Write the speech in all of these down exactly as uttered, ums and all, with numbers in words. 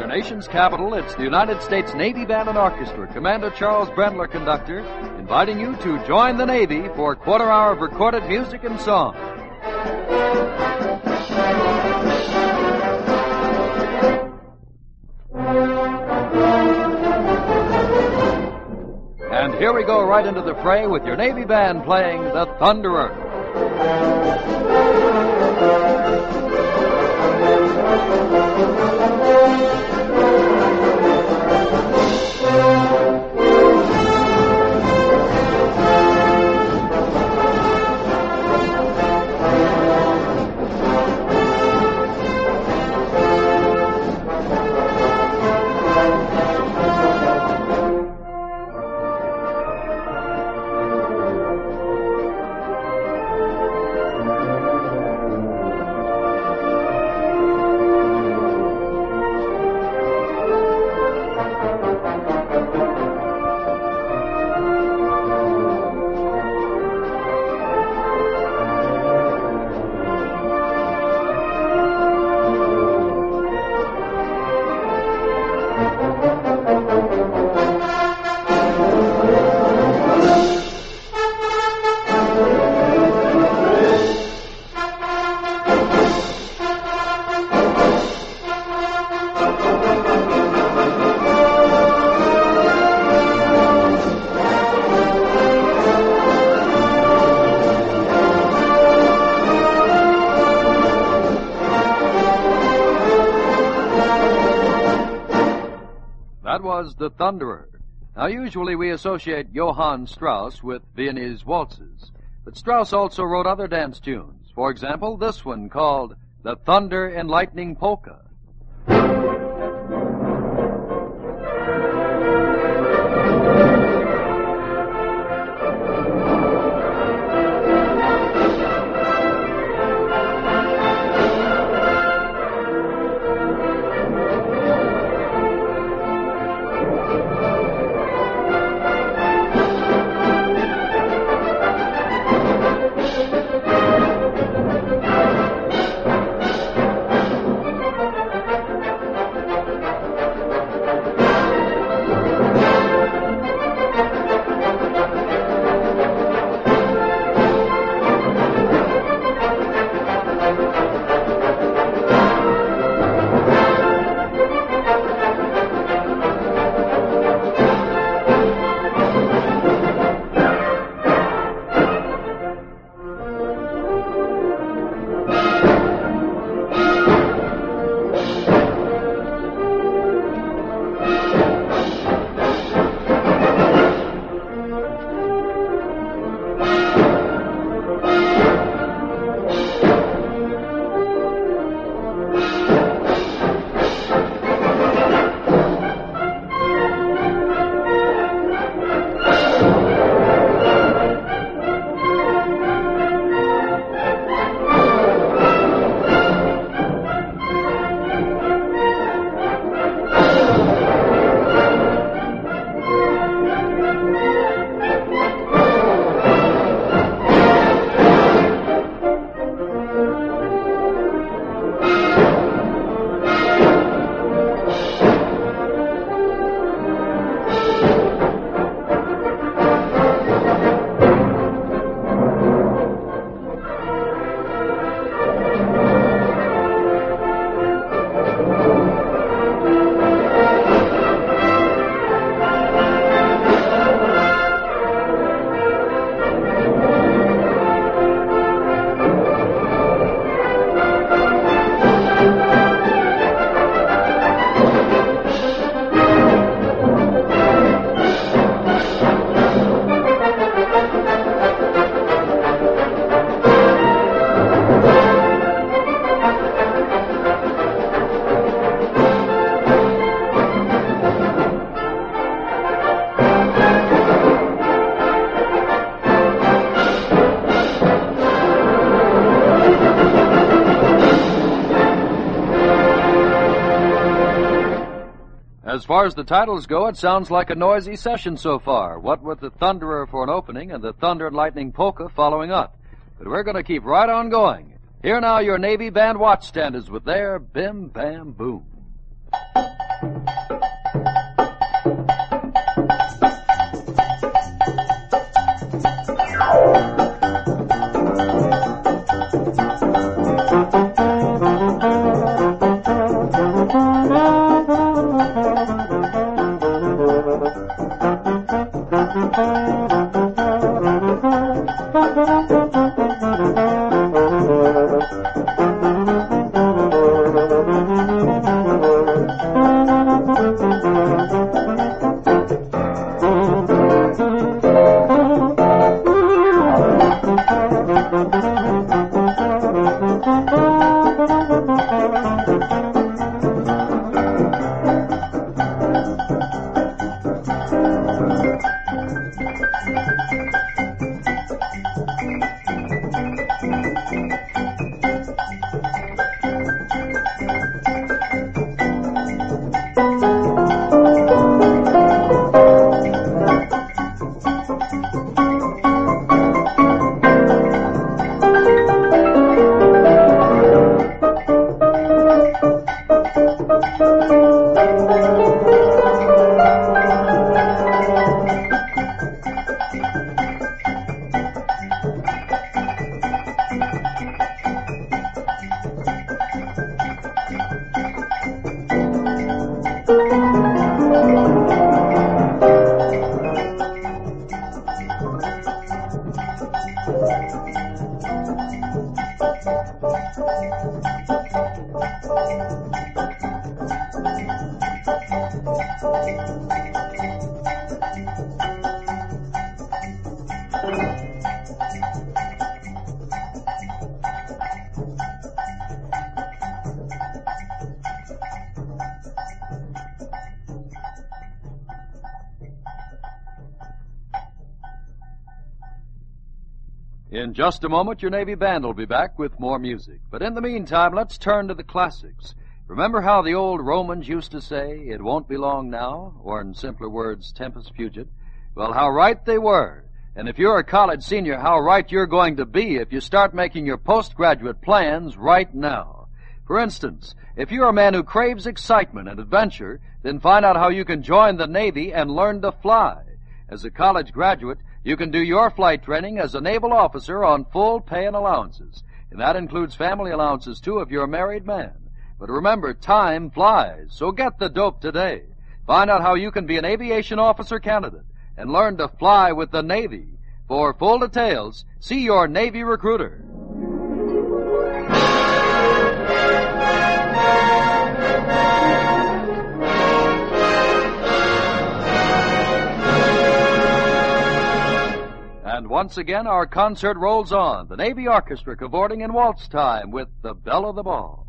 nation's capital, it's the United States Navy Band and Orchestra, Commander Charles Brendler, conductor, inviting you to join the Navy for a quarter hour of recorded music and song. And here we go right into the fray with your Navy Band playing The Thunderer. That was The Thunderer. Now, usually we associate Johann Strauss with Viennese waltzes, but Strauss also wrote other dance tunes. For example, this one called The Thunder and Lightning Polka. As far as the titles go, it sounds like a noisy session so far, what with the Thunderer for an opening and the Thunder and Lightning Polka following up. But we're going to keep right on going. Here now, your Navy Band watchstanders with their Bim Bam Boom. In just a moment, your Navy Band will be back with more music. But in the meantime, let's turn to the classics. Remember how the old Romans used to say, "It won't be long now," or in simpler words, "Tempus fugit"? Well, how right they were. And if you're a college senior, how right you're going to be if you start making your postgraduate plans right now. For instance, if you're a man who craves excitement and adventure, then find out how you can join the Navy and learn to fly. As a college graduate, you can do your flight training as a naval officer on full pay and allowances. And that includes family allowances, too, if you're a married man. But remember, time flies, so get the dope today. Find out how you can be an aviation officer candidate and learn to fly with the Navy. For full details, see your Navy recruiter. And once again, our concert rolls on. The Navy Orchestra cavorting in waltz time with The Belle of the Ball.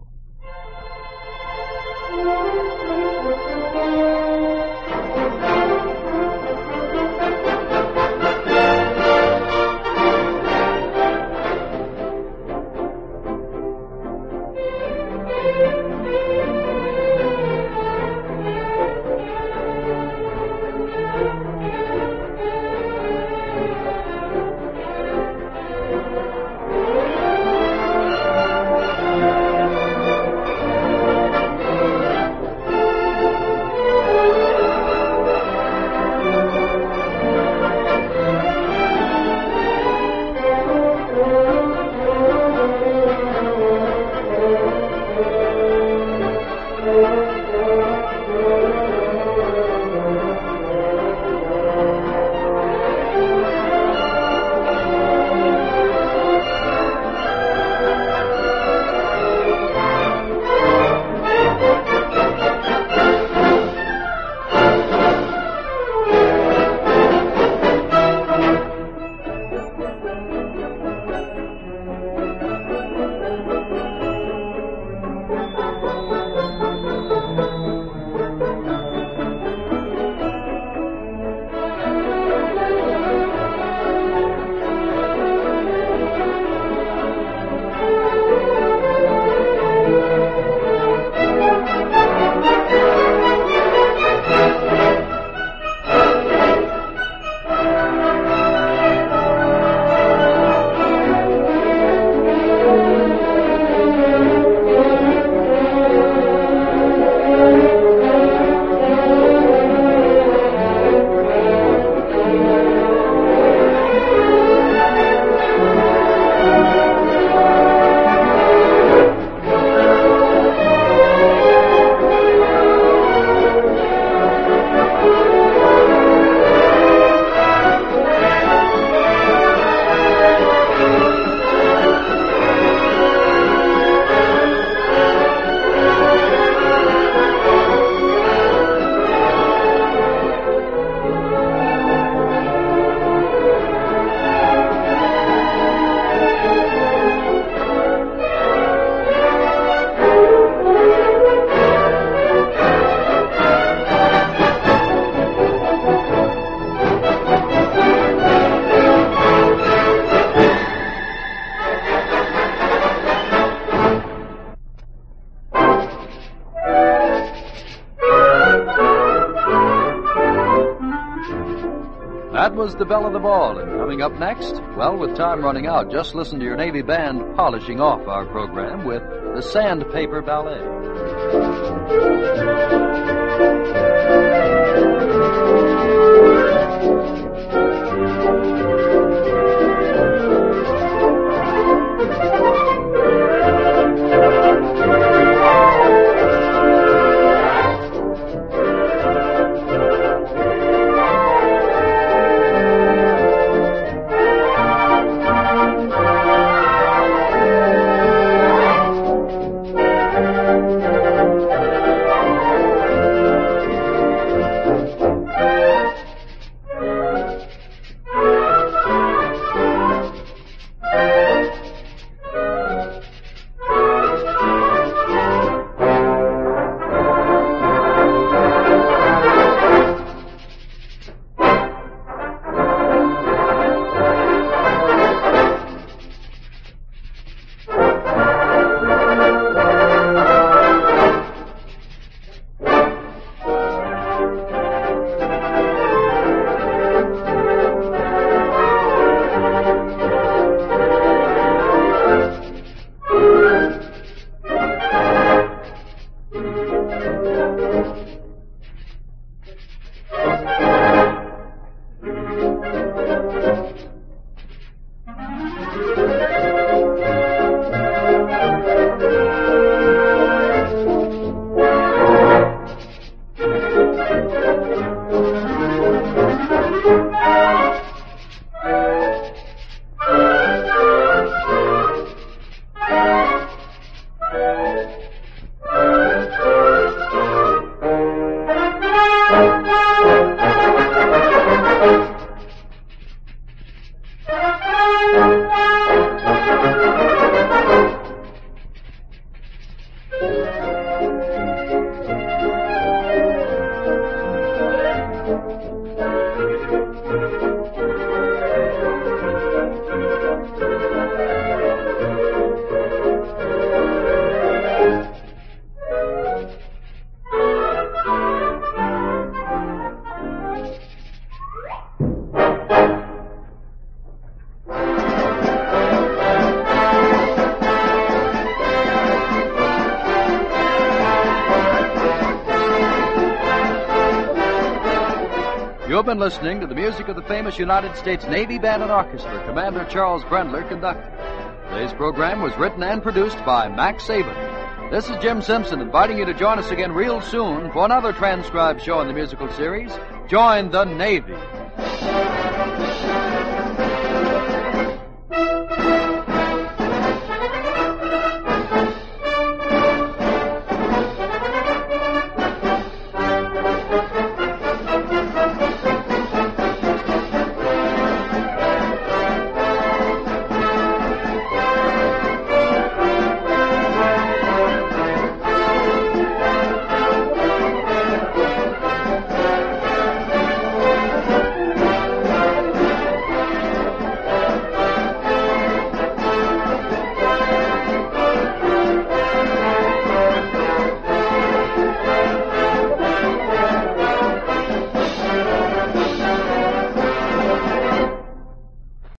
was the belle of the ball. And coming up next, well, with time running out, just listen to your Navy band polishing off our program with the Sandpaper Ballet. You've been listening to the music of the famous United States Navy Band and Orchestra, Commander Charles Brendler conducting. Today's program was written and produced by Max Saban. This is Jim Simpson inviting you to join us again real soon for another transcribed show in the musical series, Join the Navy.